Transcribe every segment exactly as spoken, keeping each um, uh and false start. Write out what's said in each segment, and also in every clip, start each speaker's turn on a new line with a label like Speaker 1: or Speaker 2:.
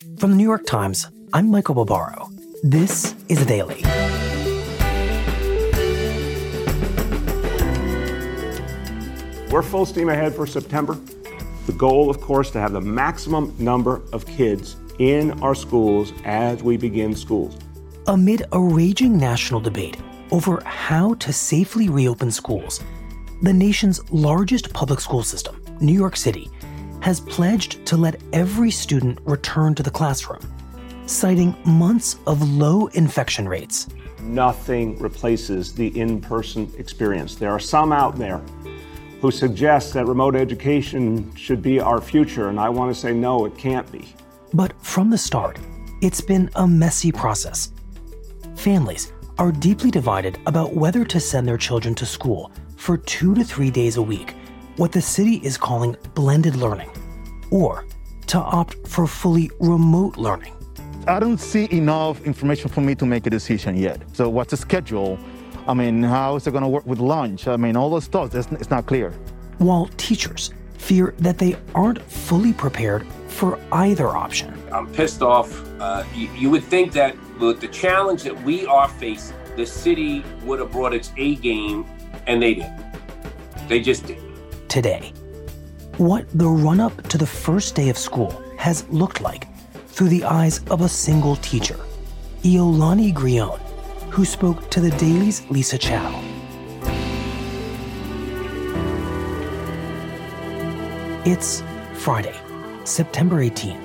Speaker 1: From the New York Times, I'm Michael Barbaro. This is The Daily.
Speaker 2: We're full steam ahead for September. The goal, of course, to have the maximum number of kids in our schools as we begin schools.
Speaker 1: Amid a raging national debate over how to safely reopen schools, the nation's largest public school system, New York City, has pledged to let every student return to the classroom, citing months of low infection rates.
Speaker 2: Nothing replaces the in-person experience. There are some out there who suggest that remote education should be our future, and I want to say no, it can't be.
Speaker 1: But from the start, it's been a messy process. Families are deeply divided about whether to send their children to school for two to three days a week, what the city is calling blended learning, or to opt for fully remote learning.
Speaker 3: I don't see enough information for me to make a decision yet. So what's the schedule? I mean, how is it going to work with lunch? I mean, all those stuff, it's, it's not clear.
Speaker 1: While teachers fear that they aren't fully prepared for either option.
Speaker 4: I'm pissed off. Uh, you, you would think that with the challenge that we are facing, the city would have brought its A game, and they didn't. They just didn't.
Speaker 1: Today, what the run-up to the first day of school has looked like through the eyes of a single teacher, Iolani Grion, who spoke to The Daily's Lisa Chow. It's Friday, September eighteenth.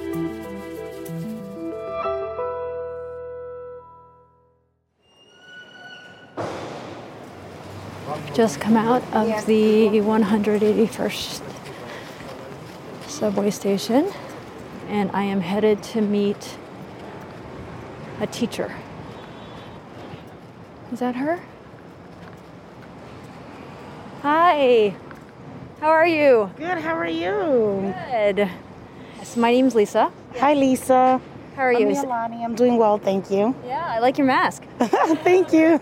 Speaker 5: Just come out of the one hundred eighty-first subway station, and I am headed to meet a teacher. Is that her? Hi. How are you?
Speaker 6: Good, how are you?
Speaker 5: Good. Yes, my name's Lisa.
Speaker 6: Hi, Lisa.
Speaker 5: How are you?
Speaker 6: I'm Iolani. I'm doing well, thank you.
Speaker 5: Yeah, I like your mask.
Speaker 6: Thank you.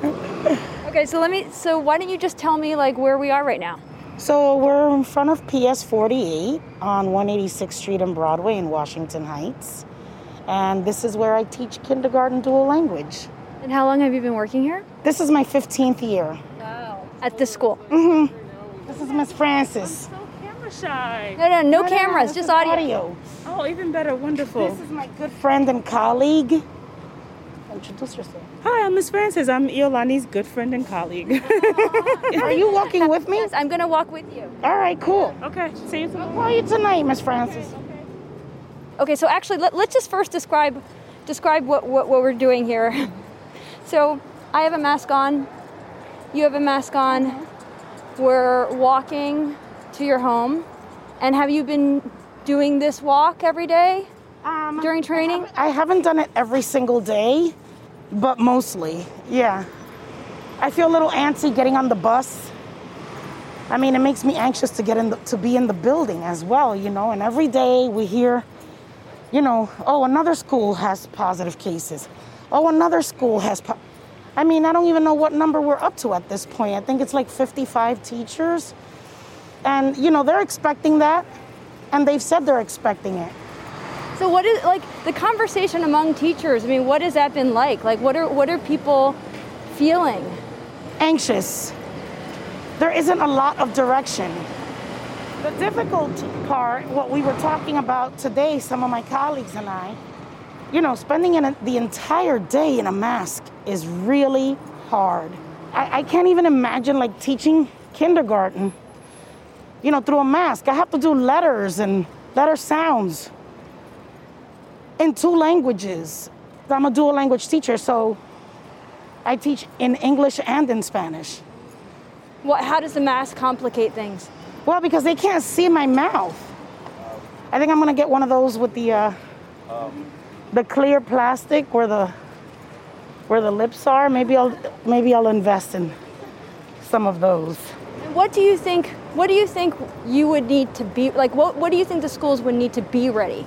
Speaker 5: Okay, so let me, so why don't you just tell me like where we are right now?
Speaker 6: So we're in front of P S forty-eight on one eighty-sixth Street and Broadway in Washington Heights. And this is where I teach kindergarten dual language.
Speaker 5: And how long have you been working here?
Speaker 6: This is my fifteenth year.
Speaker 5: Wow. At this school?
Speaker 6: Mm-hmm. This is Miss Francis.
Speaker 7: I'm so camera shy.
Speaker 5: No, no, no,
Speaker 6: No, no,
Speaker 5: cameras,
Speaker 6: no,
Speaker 5: just
Speaker 6: this is
Speaker 5: audio.
Speaker 6: audio.
Speaker 7: Oh, even better. Wonderful.
Speaker 6: This is my good friend and colleague. Introduce yourself.
Speaker 7: Hi, I'm Miss Francis. I'm Iolani's good friend and colleague.
Speaker 6: Are you walking with me?
Speaker 5: Yes, I'm going to walk with you.
Speaker 6: All right, cool.
Speaker 7: Okay, see you tomorrow.
Speaker 6: How are you tonight, Miss Francis?
Speaker 5: Okay, so actually, let, let's just first describe describe what, what, what we're doing here. So I have a mask on. You have a mask on. We're walking to your home. And have you been doing this walk every day
Speaker 6: Um,
Speaker 5: during training?
Speaker 6: I haven't done it every single day, but mostly, yeah. I feel a little antsy getting on the bus. I mean, it makes me anxious to get in the, to be in the building as well, you know. And every day we hear, you know, oh, another school has positive cases. Oh, another school has. Po-. I mean, I don't even know what number we're up to at this point. I think it's like fifty-five teachers, and you know they're expecting that, and they've said they're expecting it.
Speaker 5: So what is, like, the conversation among teachers, I mean, what has that been like? Like, what are what are people feeling?
Speaker 6: Anxious. There isn't a lot of direction. The difficult part, what we were talking about today, some of my colleagues and I, you know, spending in a, the entire day in a mask is really hard. I, I can't even imagine, like, teaching kindergarten, you know, through a mask. I have to do letters and letter sounds in two languages. I'm a dual language teacher, so I teach in English and in Spanish.
Speaker 5: What, how does the mask complicate things?
Speaker 6: Well, because they can't see my mouth. I think I'm gonna get one of those with the uh, the clear plastic where the where the lips are. Maybe I'll maybe I'll invest in some of those.
Speaker 5: And what do you think? What do you think you would need to be like? What What do you think the schools would need to be ready?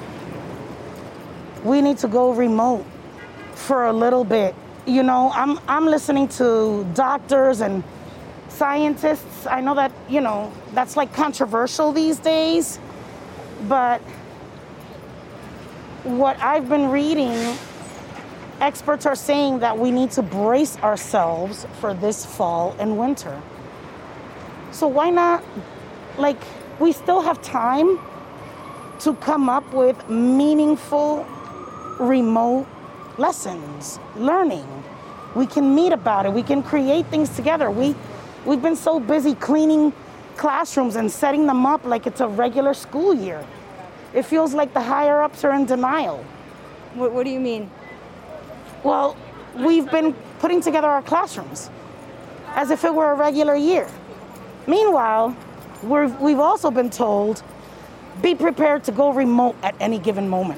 Speaker 6: We need to go remote for a little bit. You know, I'm I'm listening to doctors and scientists. I know that, you know, that's like controversial these days, but what I've been reading, experts are saying that we need to brace ourselves for this fall and winter. So why not, like, we still have time to come up with meaningful remote lessons, learning. We can meet about it. We can create things together. We, we've been so busy cleaning classrooms and setting them up like it's a regular school year. It feels like the higher ups are in denial.
Speaker 5: What, what do you mean?
Speaker 6: Well, we've been putting together our classrooms as if it were a regular year. Meanwhile, we're, we've also been told, be prepared to go remote at any given moment.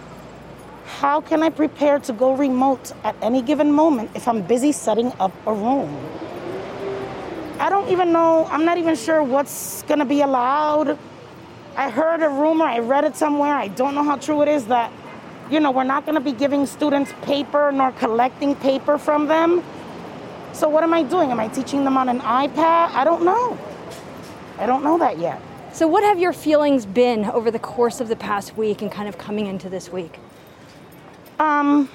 Speaker 6: How can I prepare to go remote at any given moment if I'm busy setting up a room? I don't even know, I'm not even sure what's gonna be allowed. I heard a rumor, I read it somewhere, I don't know how true it is, that, you know, we're not gonna be giving students paper nor collecting paper from them. So what am I doing? Am I teaching them on an iPad? I don't know. I don't know that yet.
Speaker 5: So what have your feelings been over the course of the past week and kind of coming into this week?
Speaker 6: Um,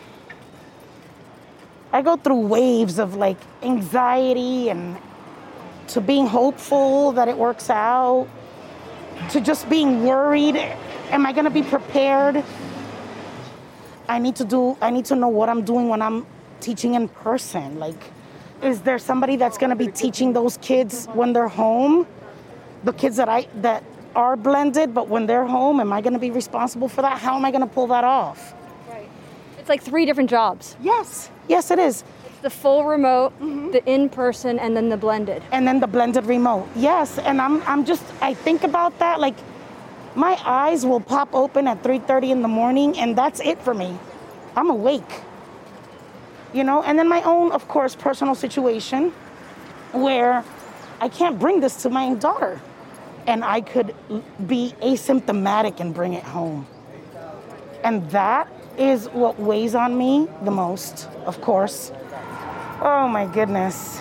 Speaker 6: I go through waves of like anxiety and to being hopeful that it works out, to just being worried. Am I gonna be prepared? I need to do, I need to know what I'm doing when I'm teaching in person. Like, is there somebody that's gonna be teaching those kids when they're home? The kids that I, that are blended, but when they're home, am I gonna be responsible for that? How am I gonna pull that off?
Speaker 5: Right. It's like three different jobs.
Speaker 6: Yes, yes it is.
Speaker 5: It's the full remote, mm-hmm. the in-person, and then the blended.
Speaker 6: And then the blended remote, yes. And I'm, I'm just, I think about that, like, my eyes will pop open at three thirty in the morning, and that's it for me. I'm awake. You know, and then my own, of course, personal situation where I can't bring this to my daughter, and I could be asymptomatic and bring it home. And that is what weighs on me the most, of course. Oh my goodness.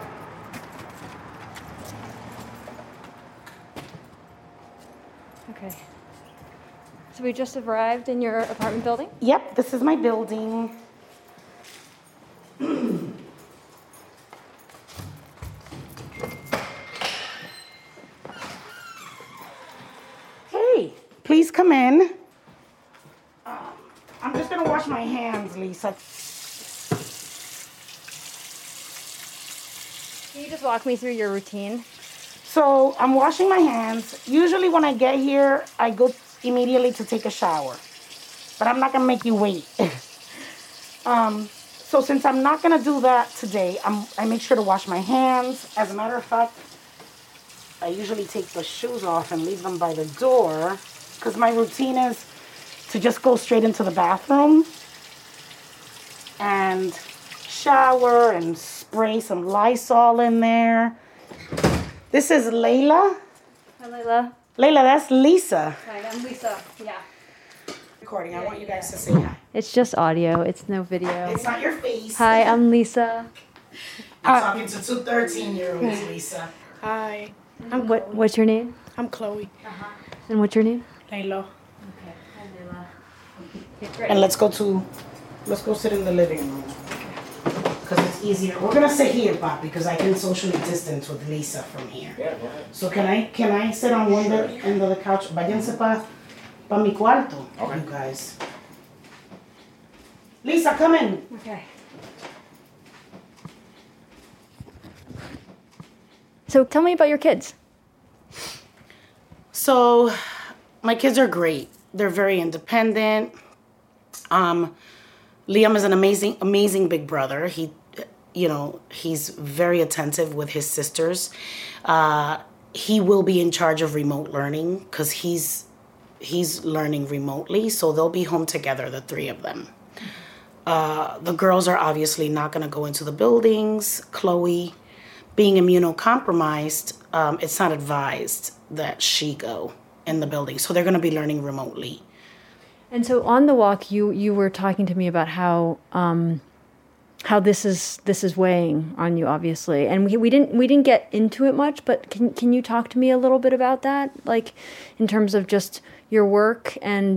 Speaker 5: Okay. So we just arrived in your apartment building?
Speaker 6: Yep, this is my building. Hey, please come in. Um, I'm just gonna wash my hands, Lisa.
Speaker 5: Can you just walk me through your routine?
Speaker 6: So I'm washing my hands. Usually when I get here, I go immediately to take a shower. But I'm not gonna make you wait. um, so since I'm not gonna do that today, I'm, I make sure to wash my hands. As a matter of fact, I usually take the shoes off and leave them by the door, because my routine is to just go straight into the bathroom and shower and spray some Lysol in there. This is Layla.
Speaker 5: Hi, Layla.
Speaker 6: Layla, that's Lisa.
Speaker 5: Hi, I'm Lisa. Yeah.
Speaker 6: Recording. I want you guys to say hi.
Speaker 5: It's just audio. It's no video.
Speaker 6: It's not your face.
Speaker 5: Hi, I'm Lisa.
Speaker 6: I'm talking to two thirteen-year-olds, Lisa.
Speaker 8: Hi,
Speaker 5: I'm what? What's your name?
Speaker 8: I'm Chloe.
Speaker 5: Uh-huh. And what's your name?
Speaker 8: Layla.
Speaker 5: Okay. Hi, Layla. Okay, great.
Speaker 6: And let's go to, let's go sit in the living room. Because it's easier. We're gonna sit here, Pop, because I can socially distance with Lisa from here.
Speaker 9: Yeah, go ahead.
Speaker 6: So can I can I sit on one sure, end of the couch? Váyanse pa, pa mi cuarto,
Speaker 9: okay.
Speaker 6: You guys. Lisa, come in.
Speaker 5: Okay. So tell me about your kids.
Speaker 6: So my kids are great. They're very independent. Um, Liam is an amazing, amazing big brother. He, you know, he's very attentive with his sisters. Uh, he will be in charge of remote learning because he's he's learning remotely. So they'll be home together, the three of them. Uh, the girls are obviously not going to go into the buildings. Chloe, being immunocompromised, um, it's not advised that she go in the building. So they're going to be learning remotely.
Speaker 5: And so on the walk, you you were talking to me about how um, how this is this is weighing on you, obviously, and we we didn't we didn't get into it much. But can can you talk to me a little bit about that, like in terms of just your work and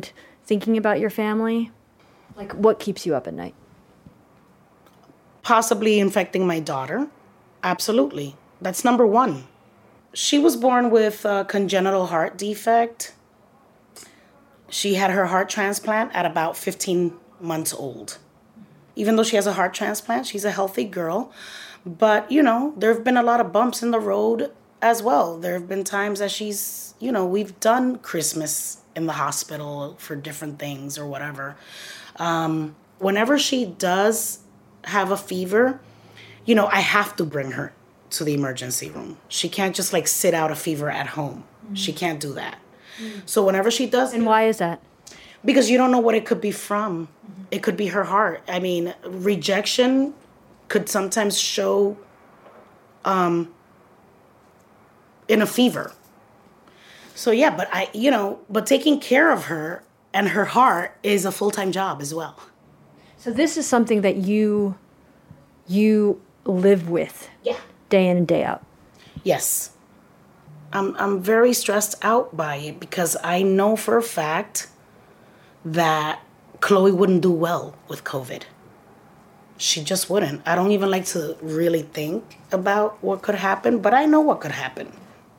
Speaker 5: thinking about your family? Like, what keeps you up at night?
Speaker 6: Possibly infecting my daughter. Absolutely. That's number one. She was born with a congenital heart defect. She had her heart transplant at about fifteen months old. Even though she has a heart transplant, she's a healthy girl. But, you know, there have been a lot of bumps in the road as well. There have been times that she's, you know, we've done Christmas in the hospital for different things or whatever. Um, whenever she does have a fever, you know, I have to bring her to the emergency room. She can't just like sit out a fever at home. Mm-hmm. She can't do that. Mm-hmm. So whenever she does...
Speaker 5: And why is that?
Speaker 6: Because you don't know what it could be from. Mm-hmm. It could be her heart. I mean, rejection could sometimes show um, in a fever. So yeah, but I, you know, but taking care of her and her heart is a full-time job as well.
Speaker 5: So this is something that you, you live with.
Speaker 6: Yeah.
Speaker 5: Day in and day out.
Speaker 6: Yes. I'm I'm very stressed out by it because I know for a fact that Chloe wouldn't do well with COVID. She just wouldn't. I don't even like to really think about what could happen, but I know what could happen.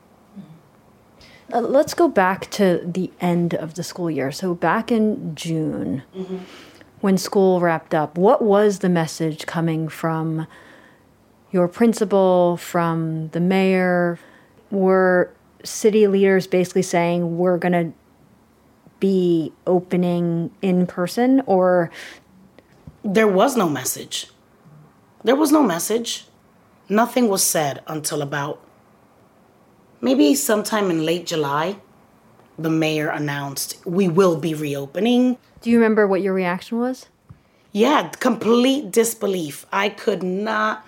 Speaker 5: Uh, let's go back to the end of the school year. So back in June, mm-hmm. when school wrapped up, what was the message coming from your principal, from the mayor? Were city leaders basically saying we're going to be opening in person, or?
Speaker 6: There was no message. There was no message. Nothing was said until about maybe sometime in late July. The mayor announced we will be reopening.
Speaker 5: Do you remember what your reaction was?
Speaker 6: Yeah, complete disbelief. I could not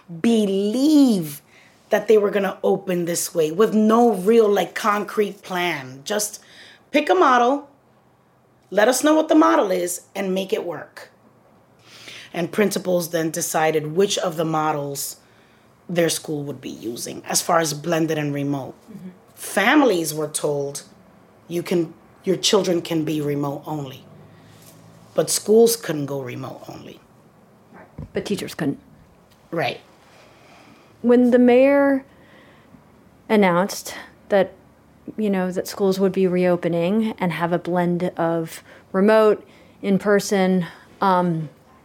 Speaker 6: believe that they were going to open this way with no real like concrete plan. Just pick a model, let us know what the model is, and make it work. And principals then decided which of the models their school would be using as far as blended and remote. Mm-hmm. Families were told you can, your children can be remote only, but schools couldn't go remote only.
Speaker 5: But teachers couldn't.
Speaker 6: Right.
Speaker 5: When the mayor announced that, you know, that schools would be reopening and have a blend of remote, in person, um,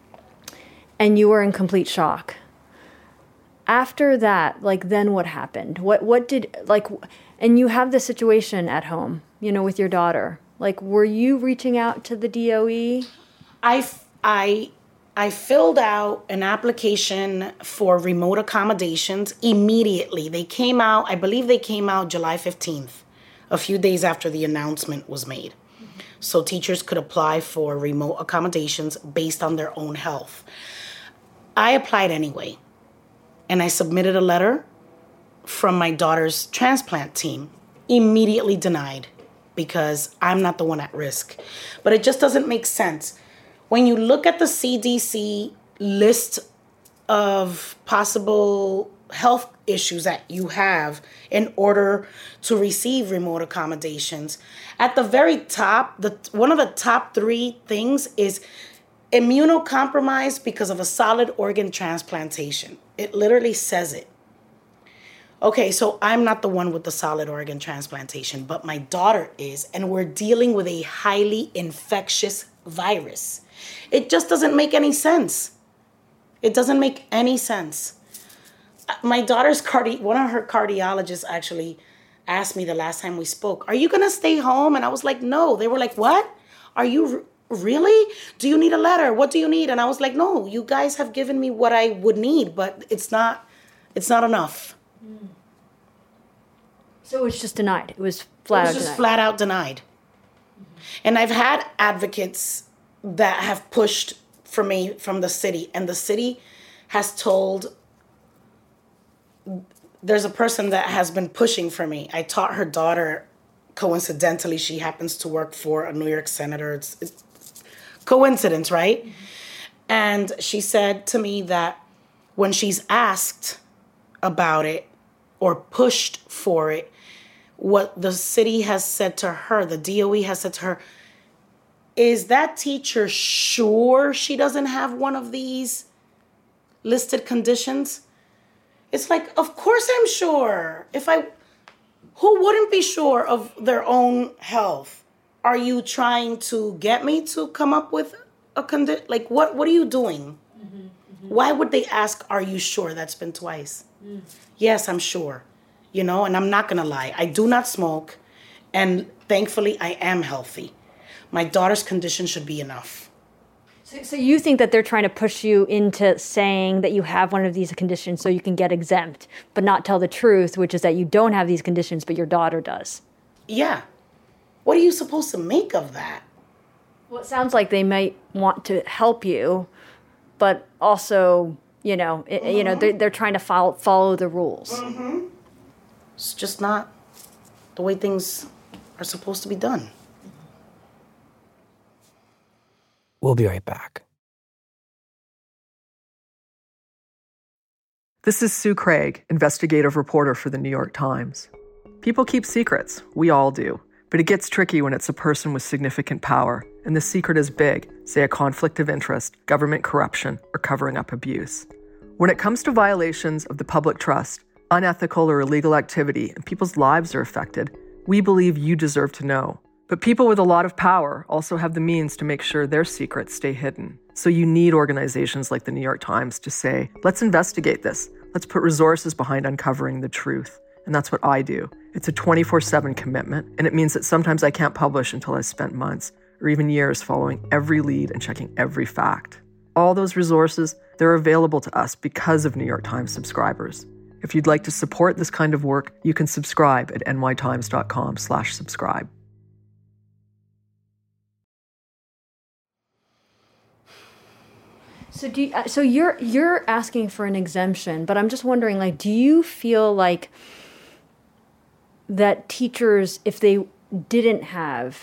Speaker 5: and you were in complete shock. After that, like, then what happened? What what did, like, and you have the situation at home, you know, with your daughter. Like, were you reaching out to the D O E?
Speaker 6: I, I, I filled out an application for remote accommodations immediately. They came out, I believe they came out July fifteenth, a few days after the announcement was made. Mm-hmm. So teachers could apply for remote accommodations based on their own health. I applied anyway, and I submitted a letter from my daughter's transplant team, immediately denied because I'm not the one at risk. But it just doesn't make sense. When you look at the C D C list of possible health issues that you have in order to receive remote accommodations, at the very top, the one of the top three things is immunocompromised because of a solid organ transplantation. It literally says it. Okay, so I'm not the one with the solid organ transplantation, but my daughter is, and we're dealing with a highly infectious virus. It just doesn't make any sense. It doesn't make any sense. My daughter's cardi, one of her cardiologists actually asked me the last time we spoke, are you going to stay home? And I was like, no. They were like, what? Are you r- really? Do you need a letter? What do you need? And I was like, no, you guys have given me what I would need, but it's not, it's not enough.
Speaker 5: Mm. So it was just denied. It was flat out denied.
Speaker 6: It was just flat out denied. Mm-hmm. And I've had advocates that have pushed for me from the city, and the city has told, there's a person that has been pushing for me. I taught her daughter, coincidentally, she happens to work for a New York senator. It's, it's coincidence, right? Mm-hmm. And she said to me that when she's asked about it or pushed for it, what the city has said to her, the D O E has said to her, is that teacher sure she doesn't have one of these listed conditions? It's like, of course I'm sure. If I, who wouldn't be sure of their own health? Are you trying to get me to come up with a condition? Like, what, what are you doing? Mm-hmm, mm-hmm. Why would they ask, are you sure? That's been twice. Mm. Yes, I'm sure. You know, and I'm not going to lie. I do not smoke. And thankfully, I am healthy. My daughter's condition should be enough.
Speaker 5: So, so you think that they're trying to push you into saying that you have one of these conditions so you can get exempt, but not tell the truth, which is that you don't have these conditions, but your daughter does.
Speaker 6: Yeah. What are you supposed to make of that?
Speaker 5: Well, it sounds like they might want to help you, but also, you know, it, mm-hmm. you know, they're, they're trying to follow, follow the rules.
Speaker 6: Mm-hmm. It's just not the way things are supposed to be done.
Speaker 1: We'll be right back.
Speaker 8: This is Sue Craig, investigative reporter for the New York Times. People keep secrets. We all do. But it gets tricky when it's a person with significant power, and the secret is big, say a conflict of interest, government corruption, or covering up abuse. When it comes to violations of the public trust, unethical or illegal activity, and people's lives are affected, we believe you deserve to know. But people with a lot of power also have the means to make sure their secrets stay hidden. So you need organizations like the New York Times to say, let's investigate this. Let's put resources behind uncovering the truth. And that's what I do. It's a twenty-four seven commitment, and it means that sometimes I can't publish until I've spent months or even years following every lead and checking every fact. All those resources, they're available to us because of New York Times subscribers. If you'd like to support this kind of work, you can subscribe at nytimes.com slash subscribe.
Speaker 5: So do you, so you're you're asking for an exemption, but I'm just wondering, like, do you feel like that teachers, if they didn't have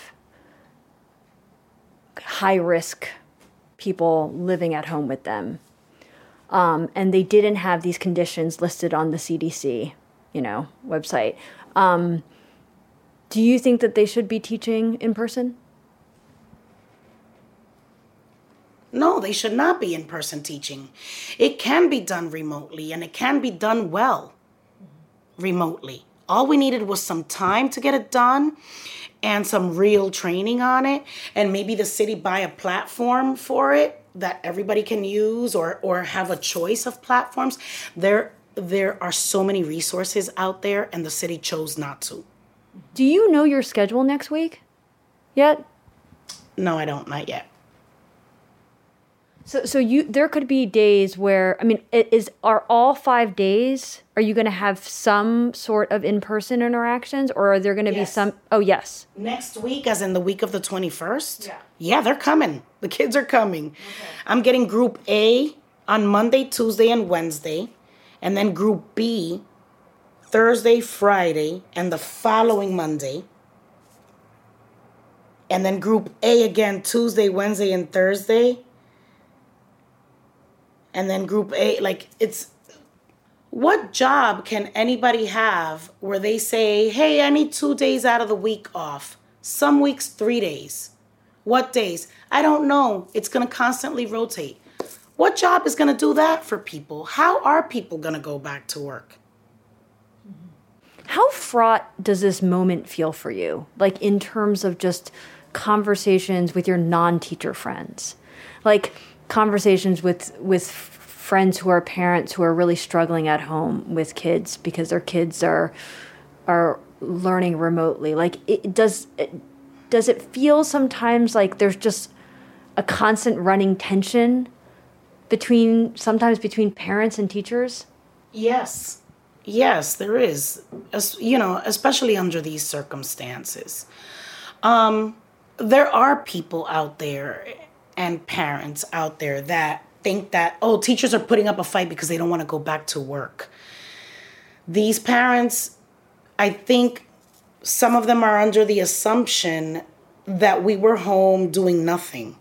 Speaker 5: high risk people living at home with them, um, and they didn't have these conditions listed on the C D C, you know, website, um, do you think that they should be teaching in person?
Speaker 6: No, they should not be in-person teaching. It can be done remotely, and it can be done well remotely. All we needed was some time to get it done and some real training on it, and maybe the city buy a platform for it that everybody can use, or or have a choice of platforms. There, there are so many resources out there, and the city chose not to.
Speaker 5: Do you know your schedule next week yet?
Speaker 6: No, I don't, not yet.
Speaker 5: So, so you there could be days where, I mean, is are all five days? Are you going to have some sort of in-person interactions, or are there going to yes. be some? Oh, yes.
Speaker 6: Next week, as in the week of the twenty-first. Yeah. Yeah, they're coming. The kids are coming. Okay. I'm getting Group A on Monday, Tuesday, and Wednesday, and then Group B Thursday, Friday, and the following Monday, and then Group A again Tuesday, Wednesday, and Thursday. And then Group A, like, it's, what job can anybody have where they say, hey, I need two days out of the week off. Some weeks, three days. What days? I don't know. It's going to constantly rotate. What job is going to do that for people? How are people going to go back to work?
Speaker 5: How fraught does this moment feel for you? Like, in terms of just conversations with your non-teacher friends? Like, conversations with with friends who are parents who are really struggling at home with kids because their kids are are learning remotely. Like, it does it, does it feel sometimes like there's just a constant running tension between sometimes between parents and teachers?
Speaker 6: Yes. Yes, there is. As, you know, especially under these circumstances. Um, there are people out there and parents out there that think that, oh, teachers are putting up a fight because they don't want to go back to work. These parents, I think some of them are under the assumption that we were home doing nothing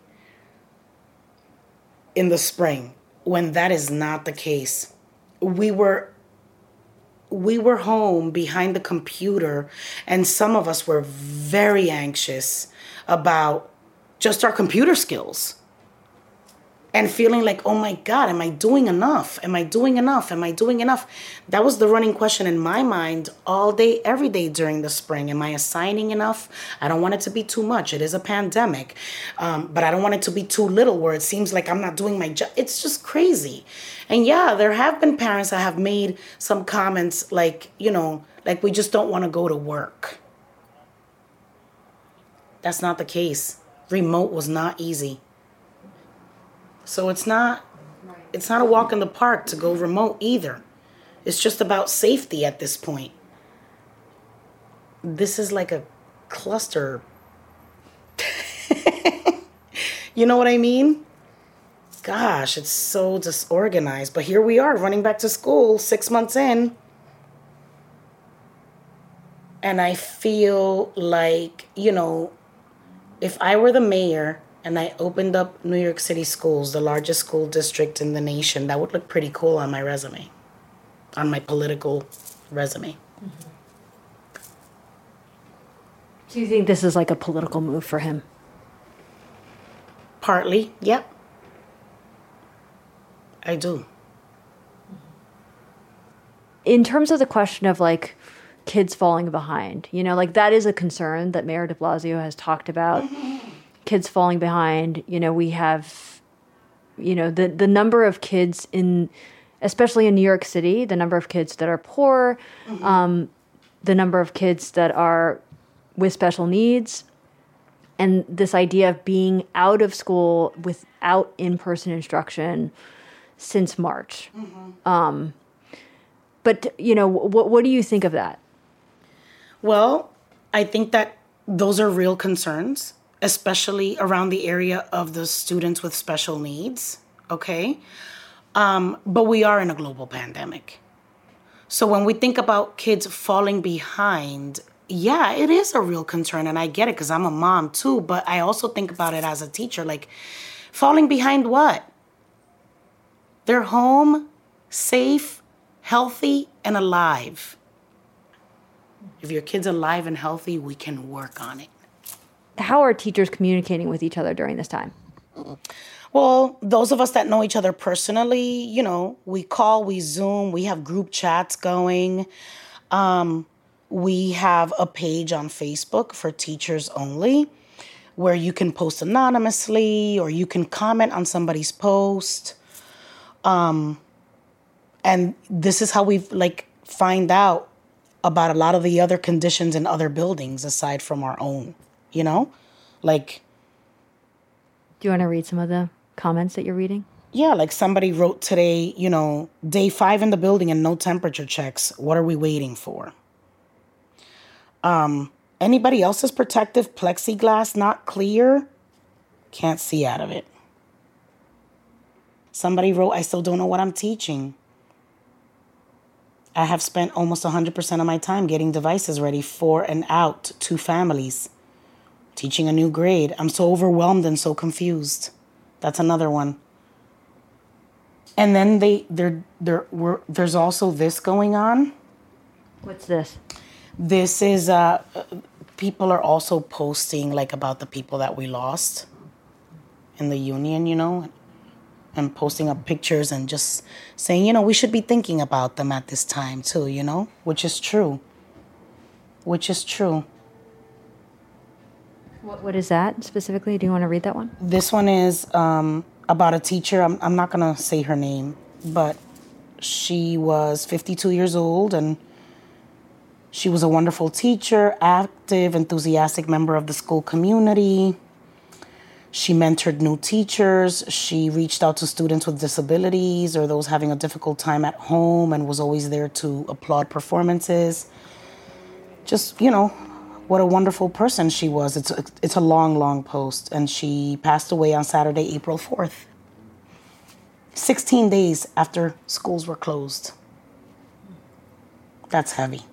Speaker 6: in the spring, when that is not the case. We were we were home behind the computer, and some of us were very anxious about just our computer skills. And feeling like, oh my God, am I doing enough? Am I doing enough? Am I doing enough? That was the running question in my mind all day, every day during the spring. Am I assigning enough? I don't want it to be too much. It is a pandemic. Um, but I don't want it to be too little where it seems like I'm not doing my job. It's just crazy. And yeah, there have been parents that have made some comments like, you know, like we just don't want to go to work. That's not the case. Remote was not easy. So it's not it's not a walk in the park to go remote either. It's just about safety at this point. This is like a cluster. You know what I mean? Gosh, it's so disorganized. But here we are running back to school six months in. And I feel like, you know, if I were the mayor and I opened up New York City schools, the largest school district in the nation, that would look pretty cool on my resume, on my political resume.
Speaker 9: Mm-hmm. So you think this is like a political move for him?
Speaker 6: Partly, yep. I do.
Speaker 9: In terms of the question of like kids falling behind, you know, like that is a concern that Mayor de Blasio has talked about. Kids falling behind, you know, we have, you know, the, the number of kids in, especially in New York City, the number of kids that are poor, mm-hmm. um, the number of kids that are with special needs, and this idea of being out of school without in-person instruction since March. Mm-hmm. Um, but, you know, what what do you think of that?
Speaker 6: Well, I think that those are real concerns, especially around the area of the students with special needs, okay? Um, but we are in a global pandemic. So when we think about kids falling behind, yeah, it is a real concern, and I get it because I'm a mom too, but I also think about it as a teacher, like, falling behind what? They're home, safe, healthy, and alive. If your kid's alive and healthy, we can work on it.
Speaker 9: How are teachers communicating with each other during this time?
Speaker 6: Well, those of us that know each other personally, you know, we call, we Zoom, we have group chats going. Um, we have a page on Facebook for teachers only where you can post anonymously or you can comment on somebody's post. Um, and this is how we like find out about a lot of the other conditions in other buildings aside from our own. You know, like.
Speaker 9: Do you want to read some of the comments that you're reading?
Speaker 6: Yeah, like somebody wrote today, you know, day five in the building and no temperature checks. What are we waiting for? Um, anybody else's protective plexiglass not clear? Can't see out of it. Somebody wrote, I still don't know what I'm teaching. I have spent almost one hundred percent of my time getting devices ready for and out to families. Teaching a new grade. I'm so overwhelmed and so confused. That's another one. And then they there there were there's also this going on.
Speaker 9: What's this?
Speaker 6: This is uh people are also posting like about the people that we lost in the union, you know, and posting up pictures and just saying, you know, we should be thinking about them at this time too, you know, which is true. Which is true.
Speaker 9: What, what is that specifically? Do you want to read that one?
Speaker 6: This one is um, about a teacher. I'm, I'm not going to say her name, but she was fifty-two years old, and she was a wonderful teacher, active, enthusiastic member of the school community. She mentored new teachers. She reached out to students with disabilities or those having a difficult time at home and was always there to applaud performances. Just, you know, what a wonderful person she was. It's a, it's a long, long post. And she passed away on Saturday, April fourth. sixteen days after schools were closed. That's heavy.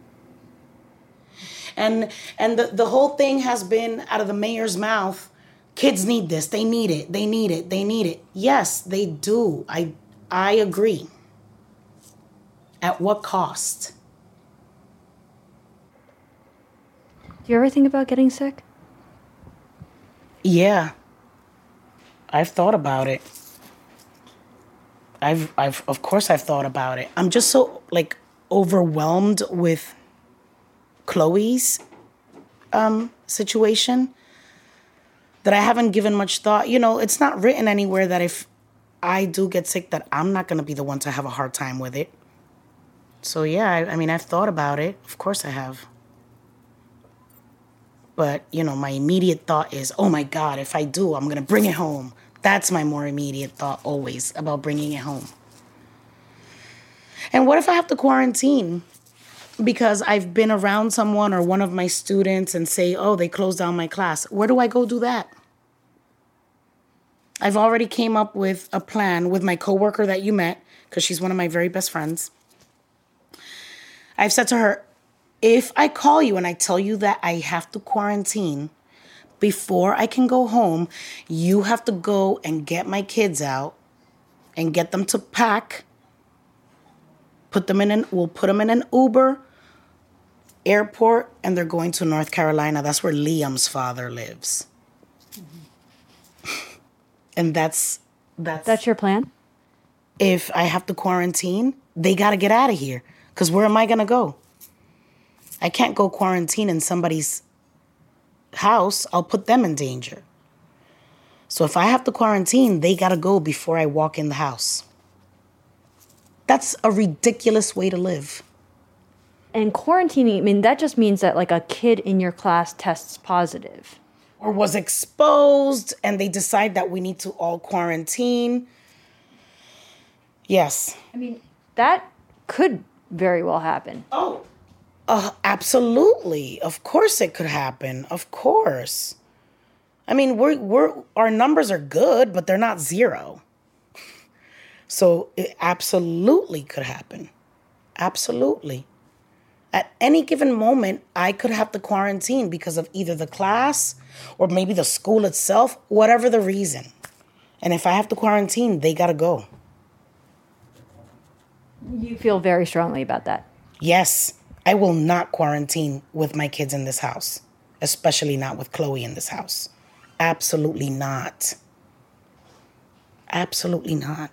Speaker 6: And and the, the whole thing has been out of the mayor's mouth. Kids need this. They need it. They need it. They need it. Yes, they do. I I agree. At what cost?
Speaker 9: Do you ever think about getting sick?
Speaker 6: Yeah. I've thought about it. I've, I've, of course I've thought about it. I'm just so, like, overwhelmed with Chloe's um, situation that I haven't given much thought. You know, it's not written anywhere that if I do get sick that I'm not going to be the one to have a hard time with it. So, yeah, I, I mean, I've thought about it. Of course I have. But, you know, my immediate thought is, oh, my God, if I do, I'm going to bring it home. That's my more immediate thought always, about bringing it home. And what if I have to quarantine because I've been around someone or one of my students and say, oh, they closed down my class? Where do I go do that? I've already came up with a plan with my coworker that you met, because she's one of my very best friends. I've said to her, if I call you and I tell you that I have to quarantine before I can go home, you have to go and get my kids out and get them to pack. Put them in an, we'll put them in an Uber, airport, and they're going to North Carolina. That's where Liam's father lives. Mm-hmm. And that's, that's...
Speaker 9: That's your plan?
Speaker 6: If I have to quarantine, they got to get out of here. Because where am I going to go? I can't go quarantine in somebody's house. I'll put them in danger. So if I have to quarantine, they got to go before I walk in the house. That's a ridiculous way to live.
Speaker 9: And quarantining, I mean, that just means that like a kid in your class tests positive.
Speaker 6: Or was exposed and they decide that we need to all quarantine. Yes.
Speaker 9: I mean, that could very well happen.
Speaker 6: Oh, uh, absolutely. Of course it could happen. Of course. I mean, we're we're our numbers are good, but they're not zero. So it absolutely could happen. Absolutely. At any given moment, I could have to quarantine because of either the class or maybe the school itself, whatever the reason. And if I have to quarantine, they got to go.
Speaker 9: You feel very strongly about that?
Speaker 6: Yes. I will not quarantine with my kids in this house, especially not with Chloe in this house. Absolutely not. Absolutely not.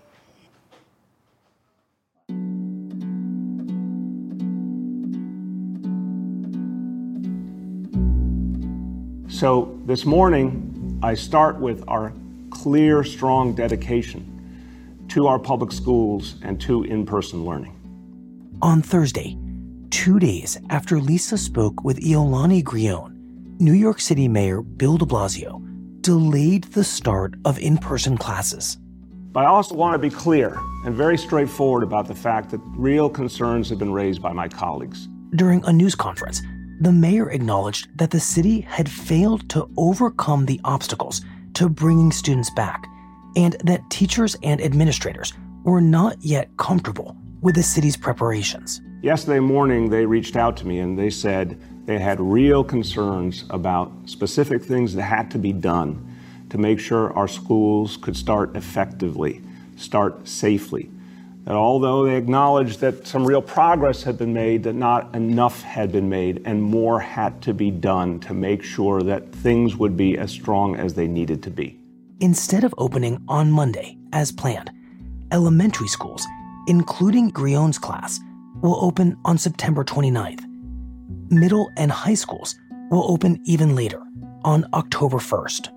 Speaker 2: So this morning, I start with our clear, strong dedication to our public schools and to in-person learning.
Speaker 1: On Thursday, two days after Lisa spoke with Iolani Grione, New York City Mayor Bill de Blasio delayed the start of in-person classes.
Speaker 2: But I also want to be clear and very straightforward about the fact that real concerns have been raised by my colleagues.
Speaker 1: During a news conference, the mayor acknowledged that the city had failed to overcome the obstacles to bringing students back, and that teachers and administrators were not yet comfortable with the city's preparations.
Speaker 2: Yesterday morning, they reached out to me and they said they had real concerns about specific things that had to be done to make sure our schools could start effectively, start safely. That although they acknowledged that some real progress had been made, that not enough had been made and more had to be done to make sure that things would be as strong as they needed to be.
Speaker 1: Instead of opening on Monday, as planned, elementary schools, including Grione's class, will open on September twenty-ninth. Middle and high schools will open even later, on October first.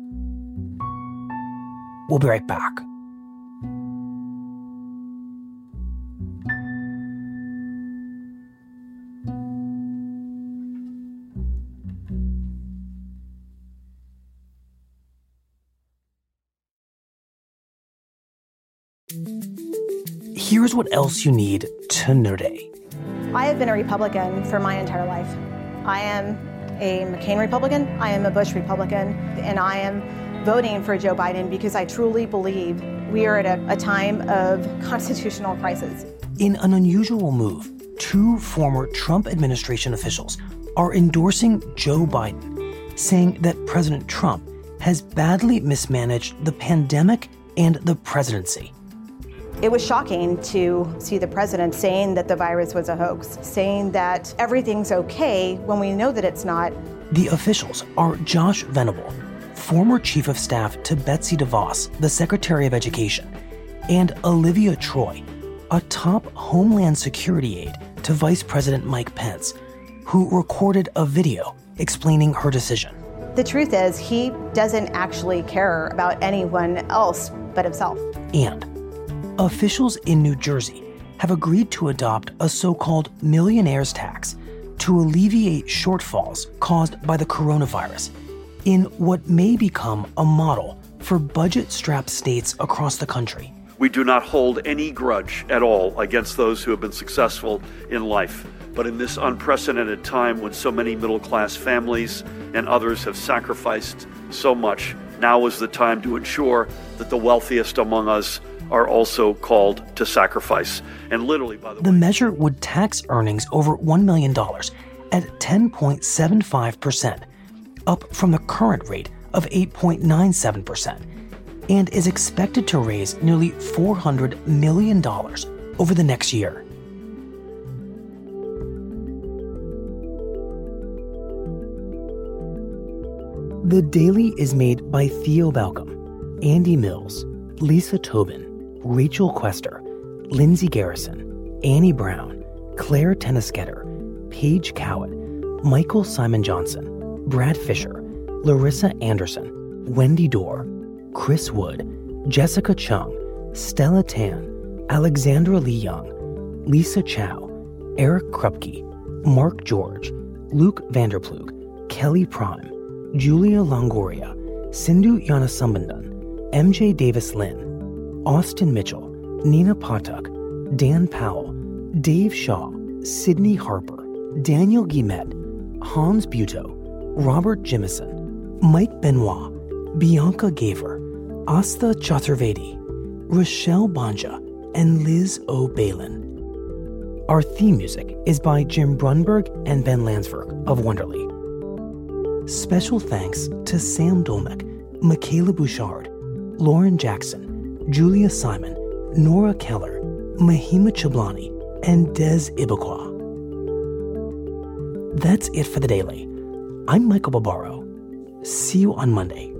Speaker 1: We'll be right back. Here's what else you need to know today.
Speaker 10: I have been a Republican for my entire life. I am a McCain Republican, I am a Bush Republican, and I am voting for Joe Biden because I truly believe we are at a, a time of constitutional crisis.
Speaker 1: In an unusual move, two former Trump administration officials are endorsing Joe Biden, saying that President Trump has badly mismanaged the pandemic and the presidency.
Speaker 10: It was shocking to see the president saying that the virus was a hoax, saying that everything's okay when we know that it's not.
Speaker 1: The officials are Josh Venable, former chief of staff to Betsy DeVos, the Secretary of Education, and Olivia Troy, a top Homeland Security aide to Vice President Mike Pence, who recorded a video explaining her decision.
Speaker 10: The truth is, he doesn't actually care about anyone else but himself.
Speaker 1: And officials in New Jersey have agreed to adopt a so-called millionaire's tax to alleviate shortfalls caused by the coronavirus in what may become a model for budget-strapped states across the country.
Speaker 11: We do not hold any grudge at all against those who have been successful in life. But in this unprecedented time when so many middle-class families and others have sacrificed so much, now is the time to ensure that the wealthiest among us are also called to sacrifice. And literally, by the,
Speaker 1: the
Speaker 11: way...
Speaker 1: The measure would tax earnings over one million dollars at ten point seven five percent, up from the current rate of eight point nine seven percent, and is expected to raise nearly four hundred million dollars over the next year. The Daily is made by Theo Balcom, Andy Mills, Lisa Tobin, Rachel Quester, Lindsay Garrison, Annie Brown, Claire Tennisketter, Paige Cowett, Michael Simon Johnson, Brad Fisher, Larissa Anderson, Wendy Dorr, Chris Wood, Jessica Chung, Stella Tan, Alexandra Lee Young, Lisa Chow, Eric Krupke, Mark George, Luke Vanderplug, Kelly Prime, Julia Longoria, Sindhu Yanasambandhan, M J Davis Lynn, Austin Mitchell, Nina Patak, Dan Powell, Dave Shaw, Sydney Harper, Daniel Guimet, Hans Butow, Robert Jimison, Mike Benoit, Bianca Gaver, Asta Chaturvedi, Rochelle Banja, and Liz O. Balin. Our theme music is by Jim Brunberg and Ben Landsberg of Wonderly. Special thanks to Sam Dolmek, Michaela Bouchard, Lauren Jackson, Julia Simon, Nora Keller, Mahima Chablani, and Des Ibaqua. That's it for the Daily. I'm Michael Barbaro. See you on Monday.